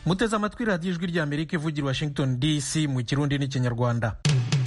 muteze amatwi radiyo ijwi ry'Amerika ivugira Washington DC mu Kirundi n'Ikinyarwanda.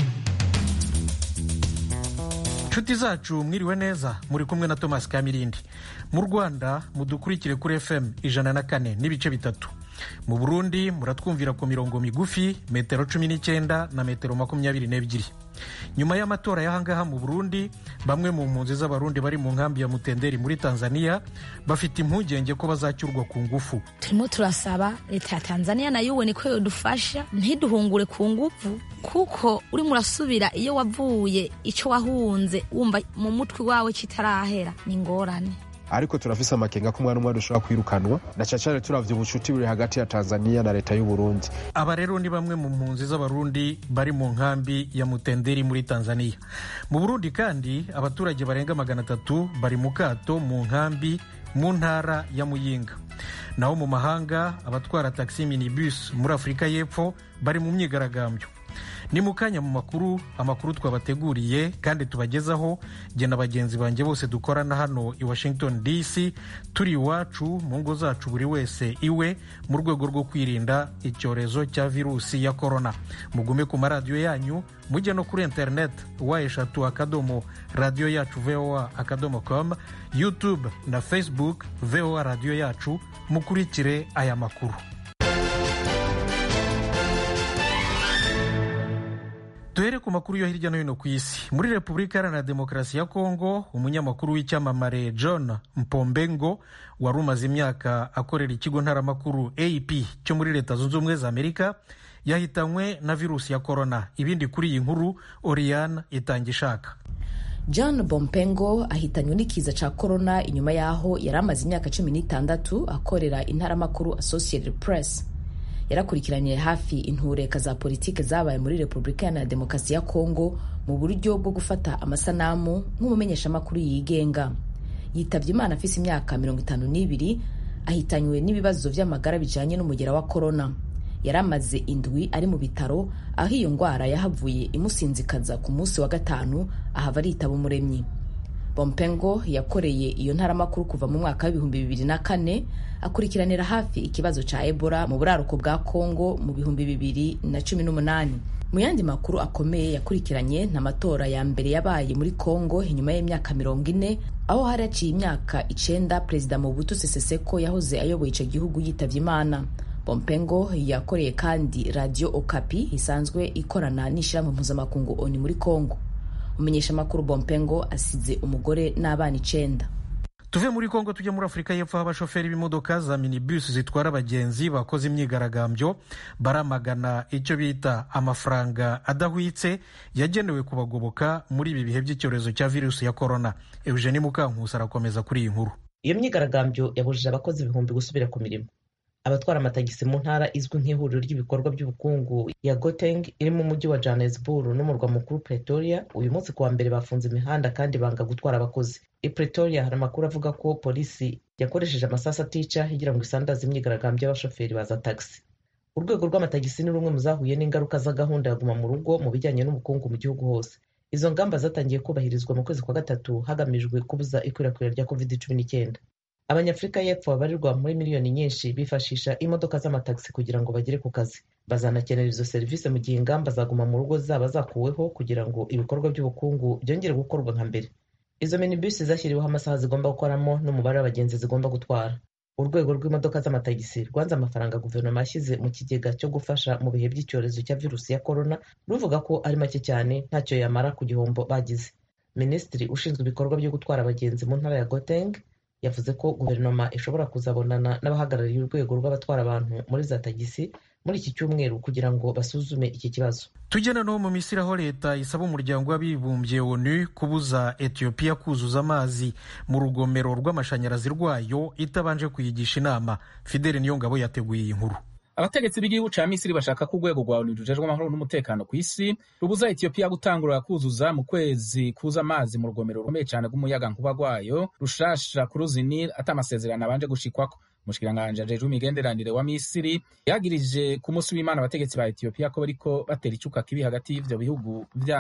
Nshuti zacu mwiriwe neza, muri kumwe na Thomas Kamirindi. Mu Rwanda mudukurikire kuri FM 104 n'ibice bitatu. Mu Burundi muratwumvira ku mirongo migufi metero 19 na metero 22. Nyuma y'amatora y'ahangaha mu Burundi, bamwe mu mpunzi z'abarundi bari mu nkambi ya Mutenderi muri Tanzania bafite impungenge ko bazacyurwa ku ngufu. Turimo turasaba leta ya Tanzania nayo ubone ko yodufasha ntiduhungure ku ngufu, kuko uri murasubira iyo wavuye ico wahunze wumva mu mutwe wawe kitarahera ni ngorane. Ariko turafise amakenga ko umwana umwe dushobora kwirukanwa na cyane turavye ubucuti buri hagati ya Tanzania na leta y'u Burundi. Aba rero ni bamwe mu mpunzi z'abarundi bari mu nkambi ya Mutenderi muri Tanzania. Mu Burundi kandi abaturage barenga 300 bari mu kato mu nkambi mu ntara ya Muyinga. Naho mu mahanga abatwara taxi minibus muri Afrika y'Epfo bari mu myigaragambyo. Ni mukanya mu amakuru twabateguriye kandi tubagezaho jye na bagenzi banjye bose dukorana hano i Washington DC, turi iwacu mu ngo zacu buri wese iwe mu rwego rwo kwirinda icyorezo cya virusi ya corona. Mugume ku maradiyo yanyu, mujye no kuri internet @radio yacu voa.com, YouTube na Facebook VOA radio yacu, mukurikire aya makuru. Duhere ku makuru yo hirya no hino ku isi. Muri Repubulika Iharanira Demokarasi ya Kongo, umunyamakuru w'icyamamare John Mpombengo wari umaze imyaka akorera ikigo ntaramakuru AP cyo muri Leta Zunze Ubumwe za Amerika yahitanywe na virusi ya corona. Ibindi kuri iyi nkuru Oriane Itangishaka. John Mpombengo ahitanywe n'ikiza ca corona inyuma yaho yari amaze imyaka 16 akorera intaramakuru Associated Press. Yarakurikiranye hafi intureka za politike zabaye muri Repubulika Iharanira Demokarasi ya Kongo mu buryo bwo gufata amasanamu nk'umumenyeshamakuru yigenga. Yitavye Imana afise imyaka 52, ahitanywe n'ibibazo vy'amagara bijanye n'umugera wa corona. Yaramaze indwi ari mu bitaro, aho iyo ngwara yahavuye imusinzikaza ku munsi wa gatanu, ahava aritaba umuremyi. Mpombengo yakoreye iyo ntaramakuru kuva mu mwaka wa 2004, akurikiranira hafi ikibazo ca Ebola mu buraruko bwa Kongo mu 2018. Mu yandi makuru akomeye yakurikiranye n'amatora ya mbere yabaye muri Kongo inyuma y'imyaka 40, aho haraciye imyaka 9 Perezida Mobutu Sese Seko yahoze ayoboye ico gihugu yitavye Imana. Mpombengo yakoreye kandi Radio Okapi isanzwe ikorana n'ishirahamwe mpuzamakungu ONU muri Kongo. Umenyesha makuru Mpombengo asize umugore n'abana 9. Tuve muri Kongo tujya muri Afrika y'Epfo, aho abashoferi b'imodoka za minibus zitwara abagenzi bakoze imyigaragambyo baramagana icyo bita amafaranga adahwitse yagenewe kubagoboka muri ibi bihe by'icyorezo cya virusi ya corona. Eugenie Mukankusi arakomeza kuri iyi nkuru. Iyo myigaragambyo yabujije abakozi ibihumbi gusubira ku mirimo. Abatwara amatagisi mu ntara izwi nk'ihuriro ry'ibikorwa by'ubukungu ya Gauteng iri mu mujyi wa Johannesburg n'umurwa mukuru Pretoria, uyu munsi kuwa mbere bafunze imihanda kandi banga gutwara abakozi. I Pretoria hari amakuru avuga ko polisi yakoresheje amasasu atica kugira ngo isandaze imyigaragambyo y'abashoferi baza taxi. Urwego rw'amatagisi ni rumwe mu zahuye n'ingaruka za gahunda ya guma mu rugo mu bijyanye n'ubukungu mu gihugu hose. Izo ngamba zatangiye kubahirizwa mu kwezi kwa gatatu hagamijwe kubuza ikwirakwira rya COVID-19. Abanyafrika y'Epfo babarirwa muri miliyoni nyinshi bifashisha imodoka z'amatagisi kugira ngo bagere ku kazi. Bazanakenera izo serivisi mu gihe ingamba zaguma mu rugo zaba zakuweho kugira ngo ibikorwa by'ubukungu byongere gukorwa nka mbere. Izo minibus zashyiriweho amasaha zigomba gukoramo n'umubare w'abagenzi zigomba gutwara. Urwego rw'imodoka z'amatagisi rwanze amafaranga guverinoma yashyize mu kigega cyo gufasha mu bihe by'icyorezo cya virusi ya corona, ruvuga ko ari make cyane ntacyo yamara ku gihombo bagize. Minisitiri ushinzwe ibikorwa byo gutwara abagenzi mu ntara ya Gauteng yavuze ko guverinoma ishobora kuzabonana n'abahagarariye urwego rw'abatwara abantu muri za tagisi muri iki cyumweru kugira ngo basuzume iki kibazo. Tugena no mu Misiri, aho leta isaba umuryango w'abibumbye ONU kubuza Ethiopia kuzuza amazi mu rugomero rw'amashanyarazi rwayo itabanje kuyigisha inama. Fidele Niyongabo yateguye iyi nkuru. Abategetsi b'igihugu ca Misiri bashaka ko urwego rwa ONU rujejwe amahoro n'umutekano ku isi rubuza Ethiopia gutangura kuzuza mu kwezi kuza amazi mu rugomero rukomeye cyane rw'umuyaga nkuba rwayo rushasha ku ruzi Nile ata amasezerano abanje gushikwako. Umushikiranganje ajejwe imigenderanire wa Misiri yagirije ku munsi w'Imana abategetsi ba Ethiopia ko bariko batera icuka kibi hagati y'ivyo bihugu vyabo.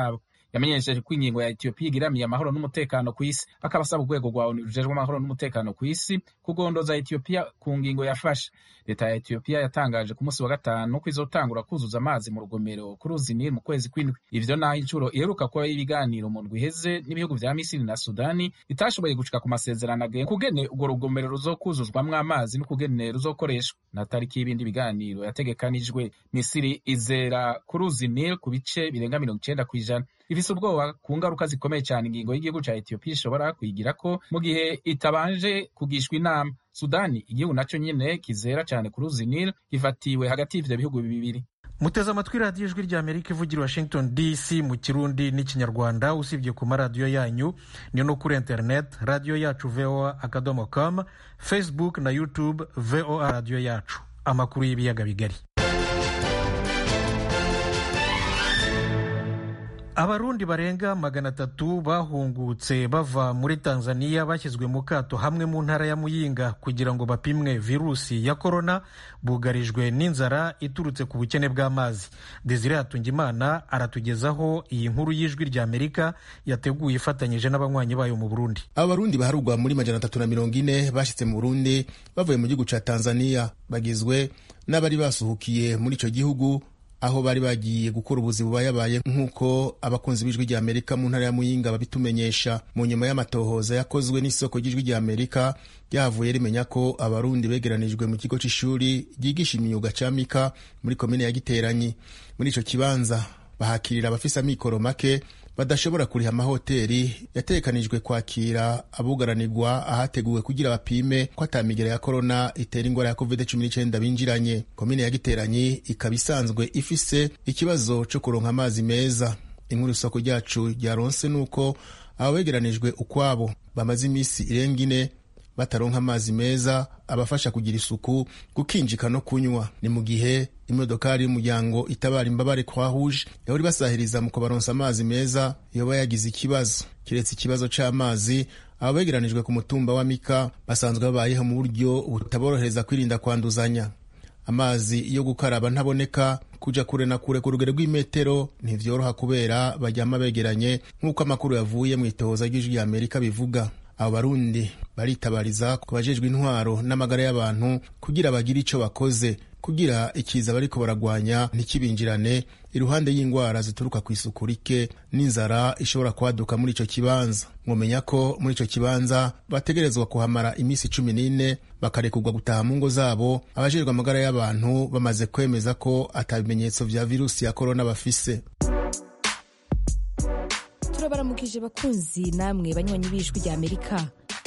yamenyesheje ko ingingo ya Ethiopia igiramiye amahoro n'umutekano ku isi, akaba asaba urwego rwa ONU rujejwe amahoro n'umutekano ku isi kugondoza Ethiopia ku ngingo yafashe. Leta ya Ethiopia yatangaje ku munsi wa gatanu ko izotangura kuzuza amazi mu rugomero ku ruzi Nile mu kwezi kw'indwi. Ivyo naho inshuro iheruka kuba ibiganiro mu ndwi iheze n'ibihugu vya Misiri na Sudani bitashoboye gushika ku masezerano agenga kugene urwo rugomero ruzokuzuzwamwo amazi n'ukugene ruzokoreshwa. Na tariki y'ibindi biganiro yategekanijwe, Misiri izera ku ruzi Nile ku bice birenga 90%. Ifise ubwoba ku ngaruka zikomeye cyane ingingo y'igihugu ca Ethiopia ishobora kuyigirako mu gihe itabanje kugishwa inama. Sudani, igihugu naco nyene kizera cyane ku ruzi Nile, gifatiwe hagati y'ivyo bihugu bibiri. Muteze amatwi radiyo ijwi rya Amerika ivugira Washington DC mu Kirundi n'ikinyarwanda. Usibye ku maradiyo yanyu ni no kuri internet radiyo yacu voa.com, Facebook na YouTube VOA radiyo yacu. Amakuru y'ibiyaga bigari. Abarundi barenga 300 bahungutse bava muri Tanzania bashyizwe mu kato hamwe mu ntara ya Muyinga kugira ngo bapimwe virusi ya corona, bugarijwe n'inzara iturutse ku bukene bw'amazi. Desire Hatungimana aratugezaho iyi nkuru y'ijwi rya Amerika yateguye ifatanyije n'abanywanyi bayo mu Burundi. Abarundi baharugwa muri 340 bashitse mu Burundi bavuye mu gihugu ca Tanzania, bagizwe n'abari basuhukiye muri ico gihugu aho bari bagiye gukora ubuzi bubayabaye, nk'uko abakunzi b'ijwi rya Amerika mu ntara ya Muyinga babitumenyesha. Mu nyuma y'amatohoza yakozwe n'isoko ry'ijwi rya Amerika, ryavuye rimenya ko abarundi begeranijwe mu kigo c'ishuri ryigisha imyuga ca Mika muri komine ya Giteranyi. Muri ico kibanza bahakirira abafise amikoro make badashobora kuriha amahoteri yatekanijwe kwakira abugaranirwa ahateguwe kugira bapime ko atamigera ya corona itera ingwara ya COVID-19 binjiranye. Komine ya Giteranyi ikaba isanzwe ifise ikibazo cyo kuronka amazi meza. Inkuru isoko ryacu ryaronse nuko abo begeranijwe ukwabo bamaze imisi irenga 4 bataronka amazi meza abafasha kugira isuku, gukinjika no kunywa. Ni mu gihe imodokari y'umuryango itabara imbabare Croix Rouge yahori basahiriza mu kubaronsa amazi meza yoba yagize ikibazo. Kiretse ikibazo c'amazi, abo begeranijwe ku mutumba wa Mika basanzwe babayeho mu buryo butaborohereza kwirinda kwanduzanya. Amazi yo gukaraba ntaboneka, kuja kure na kure ku rugero rw'imetero ntivyoroha kubera baryama begeranye, nk'uko amakuru yavuye mu itohoza ry'ijwi rya Amerika bivuga. Abo barundi baritabariza ku bajejwe intwaro n'amagara y'abantu kugira bagire ico bakoze kugira ikiza bariko baragwanya ntikibinjirane, iruhande y'ingwara zituruka ku isuku rike n'inzara ishobora kwaduka muri ico kibanza. Mwomenya ko muri ico kibanza bategerezwa kuhamara imisi 14 bakarekurwa gutaha mu ngo zabo, abajejwe amagara y'abantu bamaze kwemeza ko atabimenyetso vya virusi ya corona bafise. Turabaramukije bakunzi namwe banywanyi b'ijwi rya Amerika.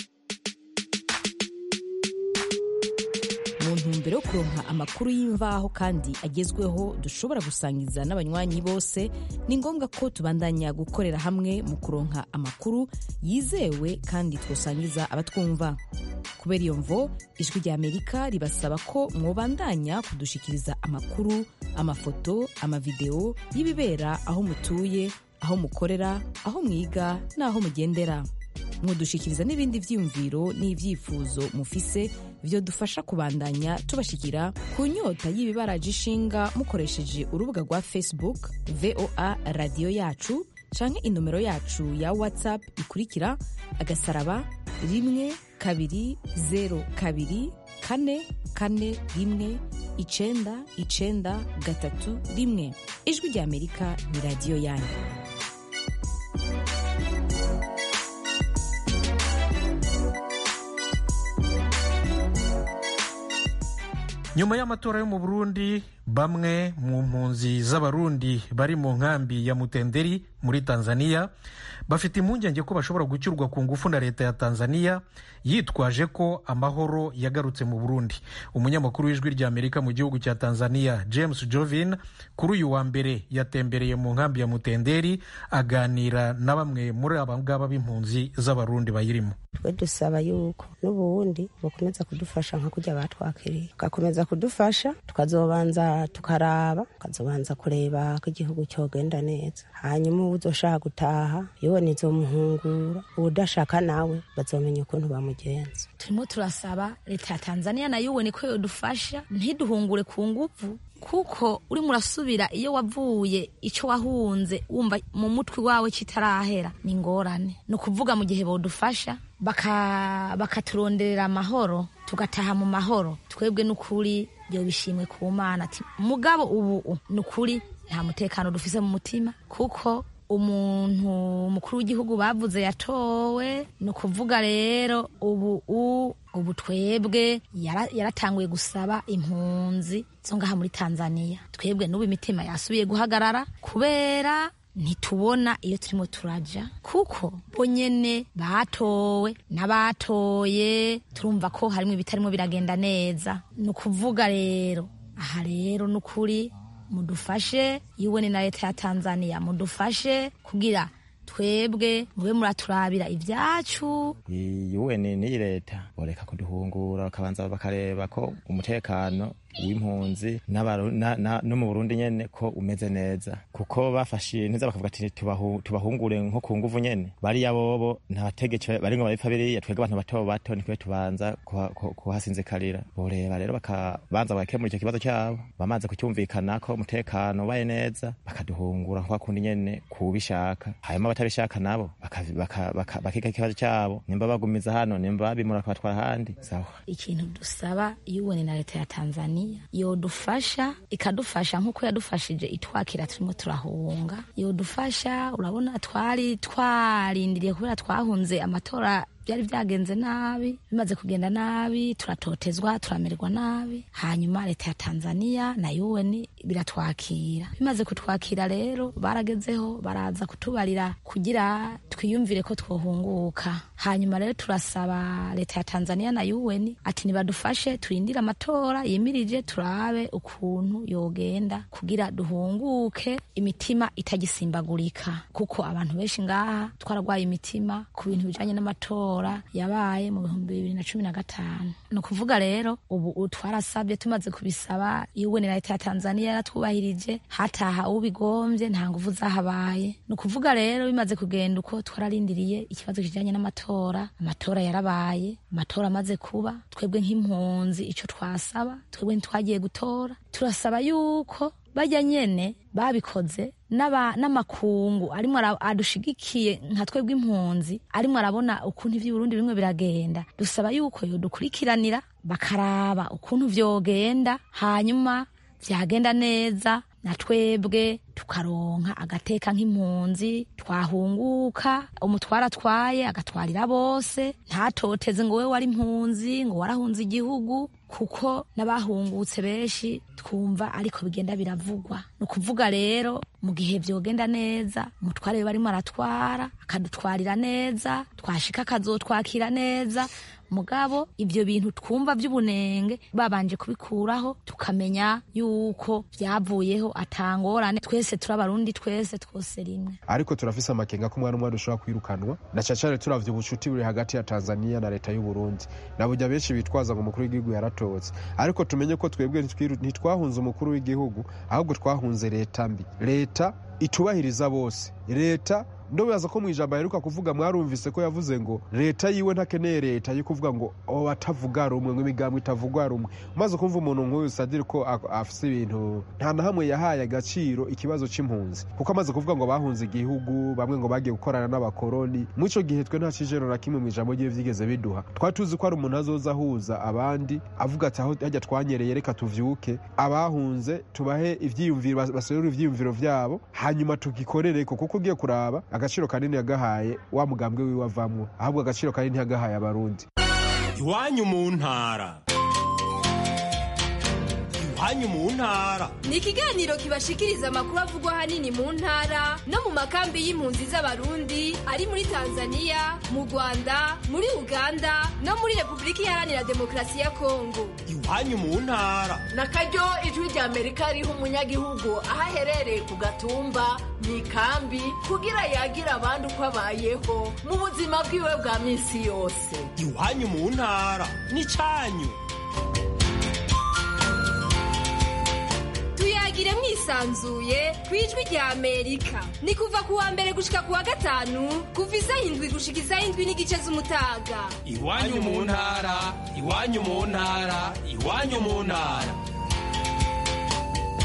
Mu ntumbero yo kuronka amakuru y'imvaho kandi agezweho dushobora gusangiza n'abanywanyi bose, ni ngombwa ko tubandanya gukorera hamwe mu kuronka amakuru yizewe kandi twosangiza abatwumva. Kubera iyo mvo, ijwi rya Amerika ribasaba ko mwobandanya kudushikiriza amakuru, amafoto, amavideo y'ibibera aho mutuye, aho mukorera, aho mwiga n'aho mugendera. Mwodushikiriza n'ibindi vyiyumviro n'ivyifuzo mufise vyo dufasha kubandanya tubashikira ku nyota y'ibibaraje ishinga mukoresheje urubuga rwa Facebook VOA Radio Yacu canke inomero yacu ya WhatsApp ikurikira *12044419931. Ijwi rya Amerika ni radio yanyu. Nyuma y'amatora yo mu Burundi, bamwe mu mpunzi z'abarundi bari mu nkambi ya Mutenderi muri Tanzania bafite impungenge ko bashobora gucyurwa ku ngufu na leta ya Tanzania yitwaje ko amahoro yagarutse mu Burundi. Umunyamakuru w'ijwi rya Amerika mu gihugu cya Tanzania James Jovin kuri uyu wa mbere yatembereye mu nkambi ya Mutenderi aganira na bamwe muri abangaba b'impunzi z'abarundi bayirimo. Twe dusaba yuko n'ubundi bakomeza kudufasha nka kujya batwakiriye, gakomeza kudufasha tukazobanza tukaraba, tukazobanza kureba ko igihugu cyogenda neza, hanyuma uzoshaka gutaha yewe nizomuhungura, udashaka nawe bazomenya ukuntu bamugenza. Turimo turasaba leta ya Tanzania nayo ubone ko yodufasha ntiduhungure ku nguvu, kuko urimo urasubira iyo wavuye ico wahunze wumva mu mutwe wawe kitarahera ni ngorane. Ni ukuvuga mu gihe bodufasha bakaturonderera amahoro tugataha mu mahoro, twebwe n'ukuri byo bishimwe ku Mana. Ati mugabo ubu n'ukuri nta mutekano dufise mu mutima, kuko umuntu mukuru w'igihugu bavuze yatowe. Ni ukuvuga rero ubu twebwe yaratanguye gusaba impunzi zo ngaha muri Tanzania. Twebwe n'ubu imitima yasubiye guhagarara kubera ntitubona iyo turimo turaja, kuko bonyene batowe n'abatoye turumva ko harimo ibitarimo biragenda neza. Ni ukuvuga rero aha rero n'ukuri mudufashe, UN na leta ya Tanzania mudufashe kugira twebwe mube muraturabira ibyacu. UN ni leta boreka kuduhungura, bakabanza bakareba ko umutekano w'impunzi no mu Burundi nyene ko umeze neza, kuko bafashe neza bakavuga ati tubahungure nko ku nguvu nyene. Bariya bobo ntabategeke baringo babipfa biriya, twebwe abantu bato bato nikwe tubanza kuhasinzikarira. Boreba rero bakabanza bakemura icyo kibazo cyabo, bamaze kucyumvikana ko umutekano ubaye neza bakaduhungura nko kundi nyene kubishaka. Hanyuma batabishaka nabo bakiga ikibazo cyabo, nimba bagumiza hano nimba babimura kubatwara ahandi. Sawa, ikintu dusaba UN na leta ya Tanzania yodufasha, ikadufasha nkuko yadufashije itwakira turimo turahunga. Yodufasha, urabona twari twarindiriye kubera twahunze amatora byari byagenze nabi, bimaze kugenda nabi, turatotezwa, turamererwa nabi. Hanyuma leta ya Tanzania na UN biratwakira. Bimaze kutwakira rero baragezeho baraza kutubarira kugira twiyumvire ko twohunguka. Hanyuma rero turasaba leta ya Tanzania na UN ati nibadufashe turindire amatora yimirije, turabe ukuntu yogenda kugira duhunguke imitima itagisimbagurika, kuko abantu benshi ngaha twaragwaye imitima ku bintu bijanye n'amatora yabaye mu 2015. No kuvuga rero ubu twarasabye, tumaze kubisaba UN na leta ya Tanzania yaratwubahirije, hataha ubigombye nta nguvu zahabaye. No kuvuga rero bimaze kugenda uko twararindiriye ikibazo kijanye n'amatora. Amatora yarabaye, amatora amaze kuba, twebwe nk'impunzi ico twasaba, twebwe ntitwagiye gutora. Turasaba yuko bajya nyene babikoze n'amakungu arimo adushigikiye nka twebwe impunzi, arimo arabona ukuntu ivyo Burundi bimwe biragenda. Dusaba yuko yodukurikiranira bakaraba ukuntu vyogenda, hanyuma vyagenda neza na twebwe tukaronka agateka nk'impunzi, twahunguka, umutwara atwaye agatwarira bose, ntatoteze ngo we wari impunzi ngo warahunze igihugu, kuko n'abahungutse benshi twumva ariko bigenda biravugwa. No kuvuga rero mu gihe vyogenda neza, umutware barimo aratwara akadutwarira neza, twashika akazotwakira neza. Mugabo ivyo bintu twumva vy'ubunenge babanje kubikuraho, tukamenya yuko vyavuyeho atangorane, twese turabarundi, twese twose rimwe. Ariko turafise amakenga ko umwana umwe dushobora kwirukanwa, na cacare turavye ubucuti buri hagati ya Tanzania na leta y'u Burundi. Nabujya benshi bitwaza ngo umukuru w'igihugu yaratotse, ariko tumenye ko twebwe ntitwahunze umukuru w'igihugu, ahubwo twahunze leta mbi, leta itubahiriza bose. Leta ndobaza ko mwijambo yaruka kuvuga, mwarumvise ko yavuze ngo leta yiwe ntakeneye leta yo kuvuga ngo batavuga rumwe, nk'imigambo itavuga rumwe. Umaze kumva umuntu nk'uyu sadiri ko afise ibintu nta na hamwe yahaye agaciro ikibazo c'impunzi, kuko amaze kuvuga ngo bahunze igihugu, bamwe ngo bagiye gukorana n'abakoroni. Mw'ico gihe twe nta cijero na kimwe mwijambo ryiwe vyigeze biduha. Twatuzi ko ari umuntu azoza ahuza abandi, avuga ati aho hajya twanyereye reka tuvyuke, abahunze tubahe ivyiyumviro, baserura ivyiyumviro vyabo, hanyuma tugikorereko. Kuko ugiye kuraba agaciro kanini yagahaye wa mugambwe wiwe avamwo, ahubwo agaciro kanini yagahaye abarundi. Iwanyu mu ntara. Iwanyu mu ntara ni ikiganiro kibashikiriza amakuru avugwa hanini mu ntara no mu makambi y'impunzi z'abarundi ari muri Tanzania, mu Rwanda, muri Uganda no muri Republika Iharanira Demokarasi ya Kongo. Iwanyu mu ntara na karyo ijwi rya Amerika riha umunyagihugu aho aherereye ku gatumba mw'ikambi kugira yagira abandi uko abayeho mu buzima bwiwe bwa minsi yose. Iwanyu mu ntara ni canyu. Tuyagire mwisanzuye kwijwi rya Amerika. Ni kuva kuwa mbere gushika kuwa gatanu, kuva isaha 7 gushika isaha 7 n'igice z'umutaga. Iwanyu mu ntara, iwanyu mu ntara, iwanyu mu ntara.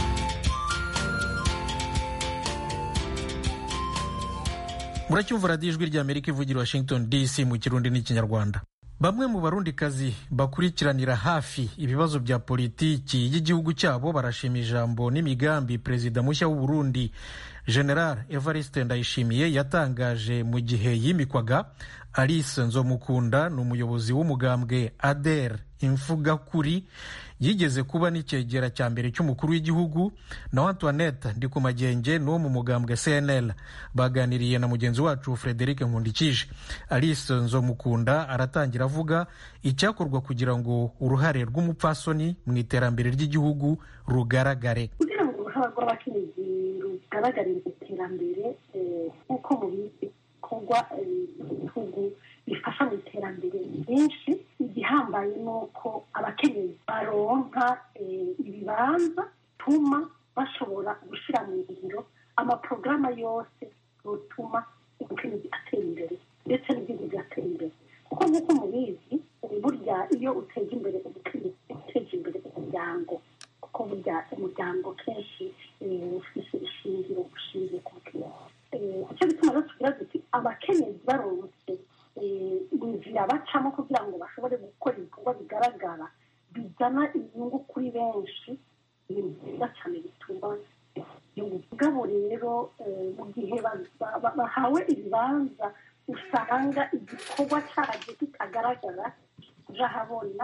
muracyumva radiyo ijwi ry'Amerika ivugira Washington DC mu kirundi n'ikinyarwanda. Bamwe mu barundikazi bakurikiranira hafi ibibazo bya politiki y'igihugu cyabo barashima ijambo n'imigambi perezida mushya w'u Burundi General Evariste Ndayishimiye yatangaje mu gihe yimikwaga. Alice Nzomukunda ni umuyobozi w'umugambwe ADER Imfugakuri, yigeze kuba n'icyegera cya mbere cy'umukuru w'igihugu, na Antoinette Ndikumagenge no mu mugambwe CNL. Baganiriye na mugenzi wacu Frederic Nkundikije. Alice Nzomukunda aratangira avuga icyakorwa kugira ngo uruhare rw'umupfasoni mu iterambere ry'igihugu rugaragare. Kugira ngo uruhare rw'abakenyezi rugaragarire iterambere nk'uko mu bikorwa ibihugu bifasha mu iterambere byinshi, igihambaye ni uko abakenyezi baronka ibibanza bituma bashobora gushyira mu ngiro amaporogaramu yose yotuma umukenyezi atera imbere ndetse n'igihugu bigatera imbere. kuko nk'uko mubizi burya iyo uteje imbere umukenyezi uteje imbere umuryango, kuko burya umuryango kenshi ufite ishingiro ushingiye ku mukenyezi. icyo bituma rero tugira duti abakenyezi baronse inzira bacamo kugira ngo bashobore gukora ibikorwa bigaragara bizana inyungu kuri benshi, ibintu byiza cyane bituma ubwabo rero mu gihe bahawe ibibanza usanga igikorwa cyabyo kitagaragara urahabona,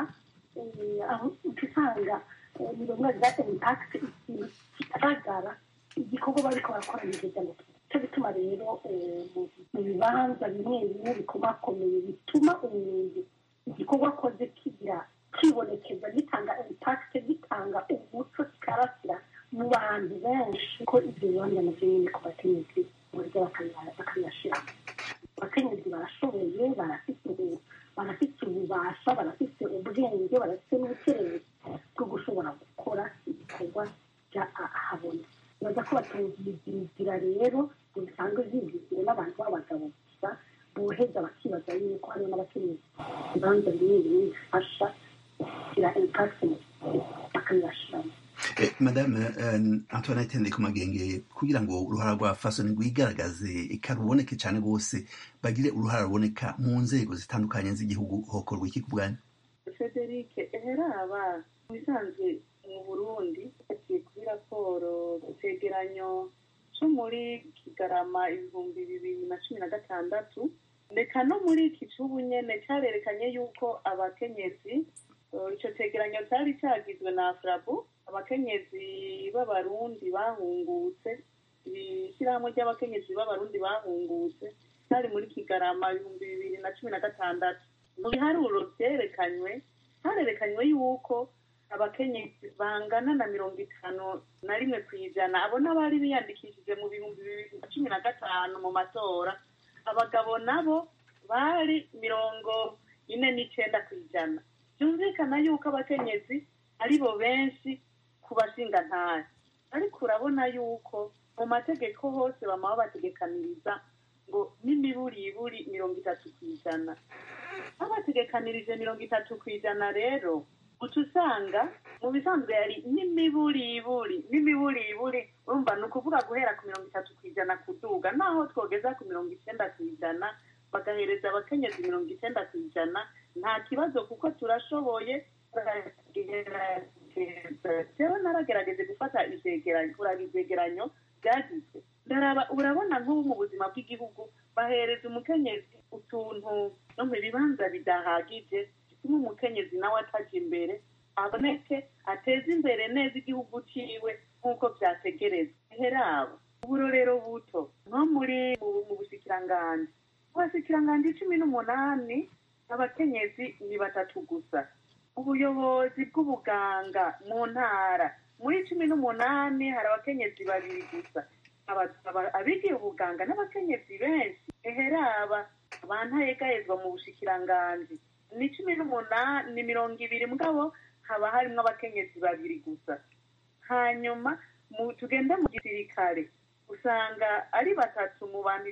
usanga mirongo za impakiti ikintu kigaragara igikorwa bariko barakora neza ngo cyo bituma rero mu bibanza bimwe bimwe bikomakomeye bituma umuntu igikorwa akoze kibonekeza gitanga impakiti, gitanga umuco, kikarasira mu bantu benshi ko ibyo bibanza navyo nyine ku bakenyezi burya bakabiyashiramo. Abakenyezi barashoboye, barafite ububasha, barafite ubwenge, barafite n'ubukererezi bwo gushobora gukora ibikorwa bya ahabona. baza ko batangizira rero bisanzwe zigizwe n'abantu b'abagabo gusa boheza bakibaza yuko hariho n'abakenyezi ibanza bimwe bimwe bifasha kugira impact bakayashiramo. Madame Antoinette Ndikumagenge, kugira ngo uruhara rwa fasoni rwigaragaze ikaruboneke cyane rwose bagire uruhara ruboneka mu nzego zitandukanye z'igihugu, hokorwa iki ku bwanyu? Frederic eheraba bisanzwe mu Burundi kuri raporo cegeranyo cyo muri Kigarama 2016 ndeka no muri iki cy'ubu nyene cyarerekanye yuko abakenyezi icyo cegeranyo cyari cyagizwe na Afrabu, abakenyezi b'abarundi bahungutse, ishyirahamwe ry'abakenyezi b'abarundi bahungutse cyari muri Kigarama 2016. Mu biharuro harerekanywe yuko abakenyezi bangana na 51% abo n'abari biyandikishije mu 2015 mu matora, abagabo nabo bari 49%. Byumvikana yuko abakenyezi ari bo benshi ku bashingantahe, ariko urabona yuko mu mategeko hose bama bategekaniriza ngo n'imiburiburi 30%. Abategekanirije 30% rero utusanga mu bisanzwe yari n'imiburiburi urumva ni ukuvuga guhera ku 30% kuduga, naho twogeza ku 90% bagahereza abakenyezi 90%, nta kibazo kuko turashoboye. Rero naragerageze gufata ivyegeranyo byagizwe, ndaraba urabona nk'ubu mu buzima bw'igihugu bahereza umukenyezi utuntu no mu bibanza bidahagije bituma umukenyezi nawe ataje imbere, aboneke ateze imbere neza igihugu ciwe nk'uko vyategerezwa. Herabo uburorero buto nko muri mu bushikiranganje 18 abakenyezi ni 3 gusa. Ubuyobozi bw'ubuganga mu ntara muri 18 hari abakenyezi 2 gusa. Abigiye ubuganga n'abakenyezi benshi. Eheraba abantu yegayezwa mu bushikiranganje ni 18 ni 20 mugabo haba harimo abakenyezi 2 gusa. Hanyuma tugenda mu gisirikare usanga ari 3 mu bantu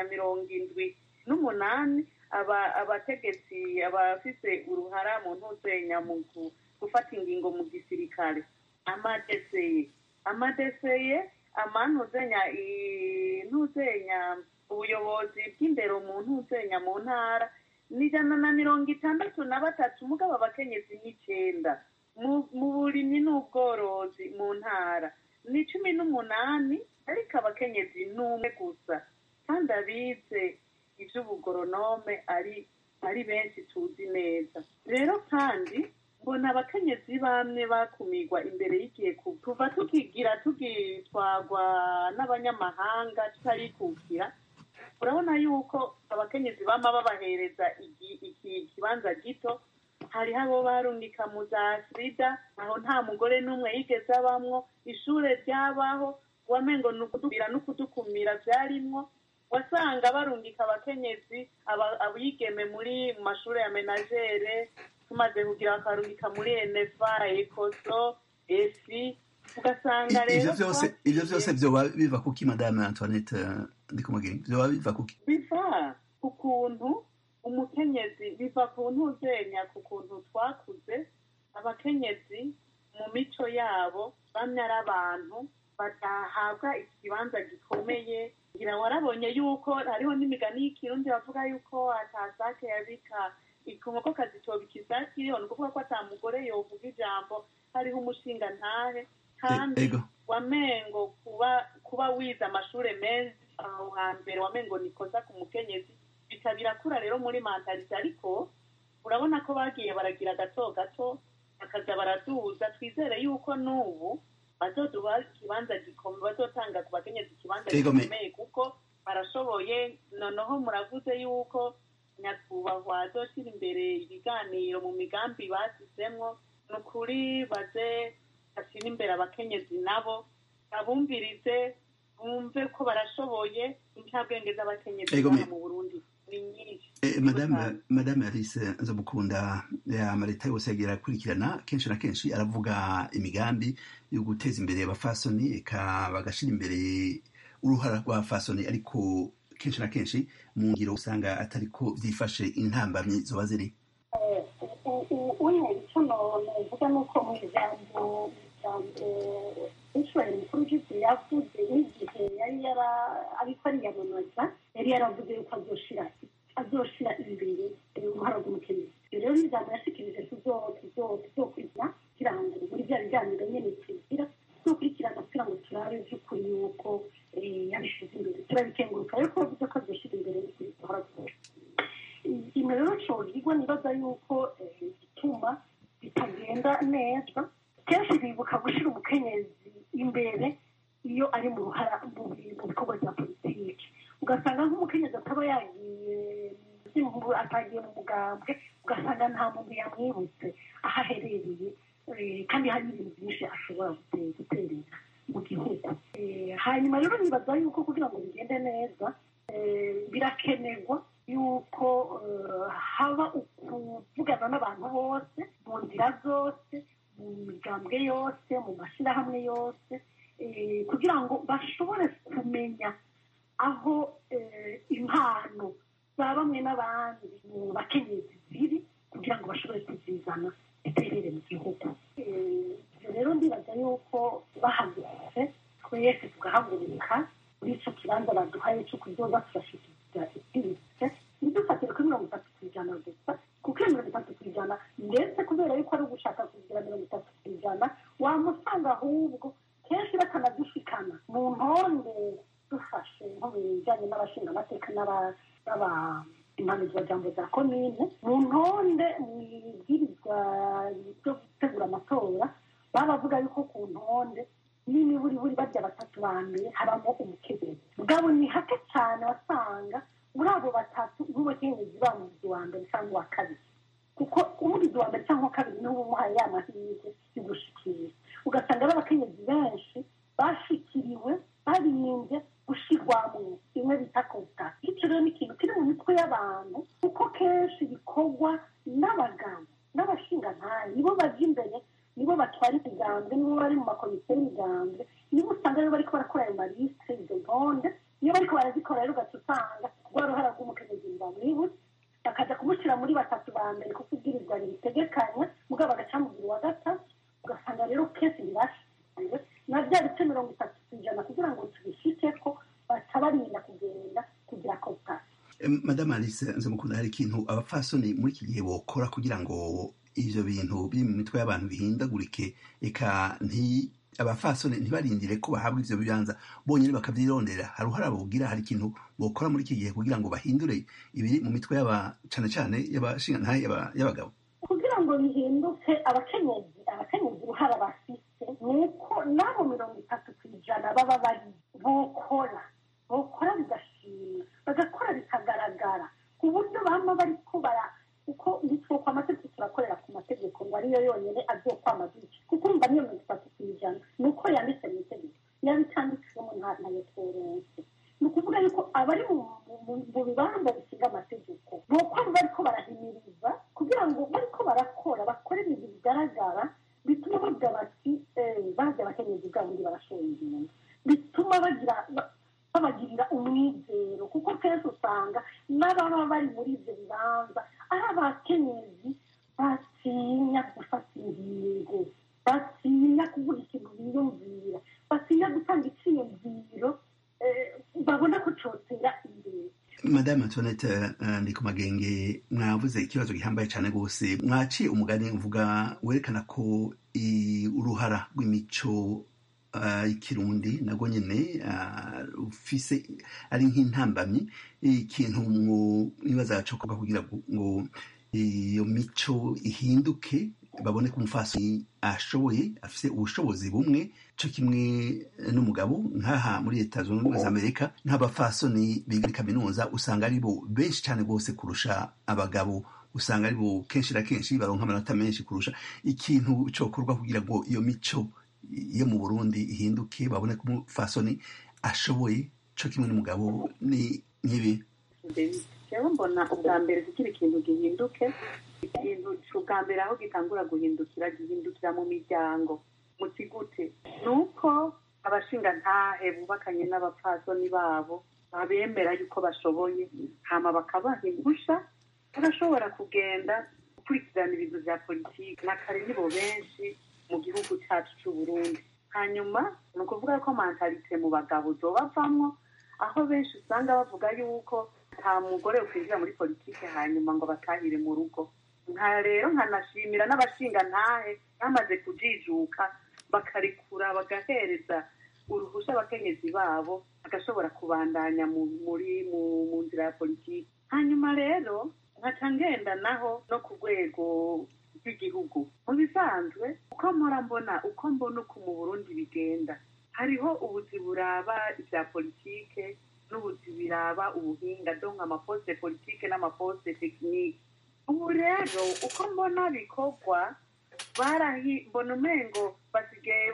178 abategetsi abafise uruhara mu ntuzenya mu gufata ingingo mu gisirikare. amadeseye ntuzenya ubuyobozi bw'indero mu ntuzenya mu ntara ni 163 mugabo abakenyezi ni 9 mu burimyi n'ubworozi mu ntara ni 18 ariko abakenyezi n'umwe gusa kandi abize ivy'ubugoronome ari benshi tuzi neza rero kandi mbona abakenyezi bamwe bakumirwa imbere y'igihe kuva tugitwagwa n'abanyamahanga tutarikukira urabona yuko abakenyezi bama babahereza ikibanza gito hariho abo barungika mu za sida aho nta mugore n'umwe yigeze abamwo ishure ryabaho wamengo nukudubira n'ukudukumira vyarimwo wasanga barungika abakenyezi abigeme muri mu mashure ya menagere tumaze kugira bakarungika muri NFA ekoso efi ugasanga rero ivyo vyose vyoba biva kuki madame Antoinette Ndikumagenge vyoba biva kuki biva ku kuntu umukenyezi biva ku ntuzenya ku kuntu twakuze abakenyezi mu mico yabo bamwe ari abantu batahabwa ikibanza gikomeye ngira warabonye yuko hariho n'imigani y'ikirundi bavuga yuko atasake yabika inkoko kazitobika isake iriho ni ukuvuga ko ata mugore yovuga ijambo hariho umushinga ntahe kandi wamengo kuba wize amashure menshi aho hambere wamengo nikoza ku mukenyezi birakura rero muri mentalite ariko urabona ko bagiye baragira gato gato bakaza baraduza twizere yuko n'ubu bazoduha ikibanza gikomeye bazotanga ku bakenyezi ikibanza gikomeye kuko barashoboye noneho muravuze yuko nyakubahwa azoshira imbere ibiganiro mu migambi basizemwo ni ukuri baze bashyira imbere abakenyezi nabo abumvirize bumve ko barashoboye incabwenge z'abakenyezi mu Burundi ni nyinshi. Madame Alice Nzomukunda amaleta yose yagiye arakurikirana kenshi na kenshi aravuga imigambi yo guteza imbere abafasoni eka bagashira imbere uruhara rw'abafasoni ariko kenshi na kenshi mu ngiro usanga atariko vyifashe intambamyi zoba ziri icyo novuga nuko mu ijambo Israel mukuru w'igihugu yavuze n'igihe yari ariko ariyamamaza yari yaravuze yuko azoshira imbere uruhara rw'umukenyezi rero n'ijambo yashikirije tuzokurikira kugira ngo muri bya biganiro nyene tugira tuzokurikirana kugira ngo turabe vy'ukuri yuko yabishize imbere turabikenguruka ariko bavuze ko azoshira imbere uruhara rw'umukenyezi ikintu rero cogirwa nibaza yuko gituma bitagenda neza kenshi bibuka gushira umukenyezi imbere iyo ari mu ruhara mu bikorwa bya politiki ugasanga nk'umukenyezi ataba atagiye mu mugambwe ugasanga nta muntu yamwibutse aho aherereye kandi hari ibintu byinshi ashobora guterera mu gihugu hanyuma rero nibaza yuko kugira ngo bigende neza birakenerwa yuko haba ukuvugana n'abantu bose mu nzira zose mu migambwe yose mu mashyirahamwe yose kugira ngo bashobore kumenya aho impano za bamwe n'abandi mu bakenyezi ziri kugira ngo bashobore kuzizana iterere mu gihugu rero ndibaza yuko bahagurutse twese tugahaguruka muri icyo kibanza baduhaye cyo kuzoza turashikiriza ibyiritse ntidufatire kuri 30% gusa kuko 30% ndetse kubera yuko ari ugushaka kugira 30% wamusanga ahubwo kenshi bakanadushikana mu ntonde dufashe nko mu bijyanye n'abashinga amateka n'impanuzwajambo za komine mu ntonde mu ibwirizwa ryo gutegura amatora baba bavuga yuko ku ntonde n'imiburiburi barya batatu ba mbere habamo umukenyezi mugabo ni hake cyane wasanga muri abo batatu nk'umukenyezi bamugizi wa mbere cyangwa uwa kabiri kuko umugizi wa mbere cyangwa uwa kabiri niwe umuhaye ya mahirwe yo gushikira ugasanga ari abakenyezi benshi bashikiriwe barinze gushirwamwo bimwe bita kota icyo rero ni ikintu kiri mu mitwe y'abantu kuko kenshi bikorwa n'abagabo n'abashingantahe nibo baja imbere nibo batwara imigambwe nibo bari mu makomite y'imigambwe nibo usanga rero bariko barakora ayo malisite izo ntonde iyo bariko barazikora rero ugaca usanga rwa ruhara rw'umukenyezi bamwibutse bakaja kumushyira muri batatu ba mbere kuko ibwirizwa ribitegekanya mugabo bagacamugira uwa gatatu ugasanga rero kenshi ntibashyize na bya bice 30% kugira ngo tubishike ko batabarinda kugenda kugira Madame Alice Nzomukunda, hari ikintu abapfasoni muri iki gihe bokora kugira ngo ivyo bintu biri mu mitwe y'abantu bihindagurike, eka abafasoni ntibarindire ko bahabwa ivyo bibanza bonyene bakavyirondera? hari uruhara bogira, hari ikintu bokora muri iki gihe kugira ngo bahindure ibiri mu mitwe cane cane y'abashingantahe y'abagabo kugira ngo bihinduke? Abakenyezi uruhara bafise nuko nabo 30% baba bari bokora bigashima, bagakora bikagaragara ku buryo bama bariko kuko nitwo amategeko turakorera ku mategeko ngo ariyo yonyene azokwamaza, kuko urumva niyo 30% nuko yanditse mu itegeko, yabitanditsemo ntayo tworonse. Ni ukuvuga yuko abari mu bibanza bisiga amategeko bokora bariko barahimiriza kugira ngo bariko barakora bakore ibintu bigaragara bituma bavuga bati baje abakenyezi bwabo ndi barashoboye ibintu, bituma babagirira umwizero, kuko kenshi usanga n'ababa bari muri ivyo bibanza ari abakenyezi batinya gufata ingingo, batinya kuvuga ikintu biyumvira, batinya gutanga iciyumviro babona ko cotera imbere. Madame Antoinette Ndikumagenge, mwavuze ikibazo gihambaye cyane rwose, mwaciye umugani uvuga werekana ko uruhara rw'imico ikirundi nabwo nyene ufise ari nk'intambamyi, ikintu mwibaza cokoka kugira ngo iyo mico ihinduke, babone ko umufasoni ashoboye, afise ubushobozi bumwe co kimwe n'umugabo. Nk'aha muri Leta Zunze Ubumwe za Amerika, nk'abafasoni biga kaminuza usanga ari bo benshi cyane rwose kurusha abagabo, usanga ari bo kenshi na kenshi baronka amanota menshi kurusha. Ikintu cokorwa kugira ngo iyo mico yo mu Burundi ihinduke, babone ko umufasoni ashoboye co kimwe n'umugabo, ni nk'ibi? Jewe mbona ubwa mbere kugira ikintu gihinduke, ikintu c'ubwa mbere aho gitangura gihindukira mu miryango. Muti gute? Nuko abashingantahe bubakanye n'abapfasoni babo babemera yuko bashoboye, hama bakabaha impusha bagashobora kugenda gukurikirana ibintu vya politiki, na kare nibo benshi mu gihugu cyacu c'Uburundi. Hanyuma ni ukuvuga ko mentalite mu bagabo zobavamwo, aho benshi usanga bavuga yuko nta mugore ukwinjira muri politiki hanyuma ngo batahire mu rugo. Rero nkanashimira n'abashingantahe bamaze kujijuka bakarekura bagahereza uruhusha abakenyezi babo bagashobora kubandanya mu nzira ya politiki. Hanyuma rero nkaca ngenda naho no ku rwego rw'igihugu. Mu bisanzwe uko mbona uko mu Burundi bigenda, hariho ubuzi buraba ibya politike n'ubuzi biraba ubuhinga, donc amaposte politike n'amaposte tekinike. Ubu rero uko mbona bikorwa mbona umengo basigaye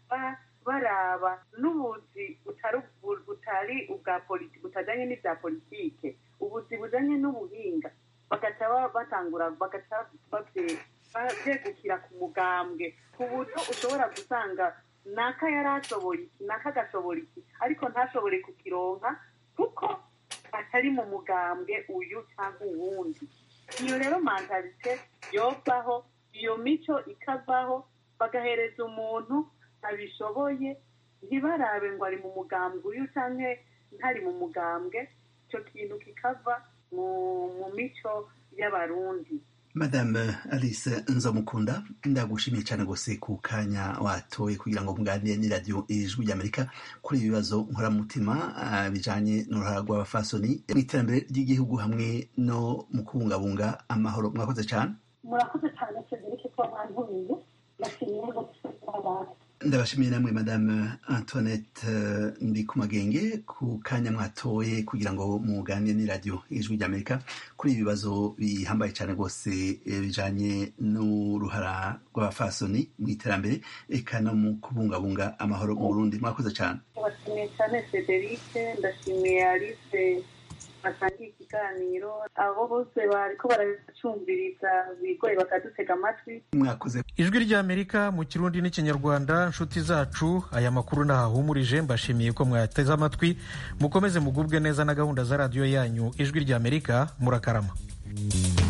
baraba n'ubuzi butari ubwa politike, butajanye n'ibya politike, ubuzi bujanye n'ubuhinga, bagaca batangura bagaca bavyegukira ku mugambwe, ku buryo ushobora gusanga naka yarashoboye iki naka agashobora iki, ariko ntashobore kukironka kuko atari mu mugambwe uyu cyangwa uwundi. Iyo rero mentalite yovaho, iyo mico ikavaho, bagahereza umuntu abishoboye, ntibarabe ngo ari mu mugambwe uyu canke ntari mu mugambwe. Ico kintu kikava mu mico y'abarundi. Madame Alice Nzomukunda, ndagushimiye cyane gose ku kanya watoye kugira ngo muganire n'iradiyo Ijwi ry'Amerika kuri ibibazo nkoramutima bijanye n'uruhara rw'abafasoni mu iterambere ry'igihugu hamwe no mu kubungabunga amahoro. Mwakoze cyane. Murakoze cyane Cedric ko mwantumiye. Ndabashimiye namwe Madame Antoinette Ndikumagenge ku kanya mwatoye kugira ngo muganire n'iradiyo Ijwi ry'Amerika kuri ibibazo bihambaye cyane rwose bijanye n'uruhara rw'abafasoni mu iterambere eka no mu kubungabunga amahoro mu Burundi. Mwakoze cyane. Ndashimiye cyane Cedric, ndashimiye Alice basangiye ikiganiro, abo bose bariko baracumviriza bigoye bakadutega amatwi. Mwakoze. Ijwi ry'Amerika mu Kirundi n'Ikinyarwanda. Nshuti zacu, aya makuru nahahumurije, mbashimiye ko mwateze amatwi. Mukomeze mugubwe neza na gahunda za radiyo yanyu Ijwi ry'Amerika. Murakarama.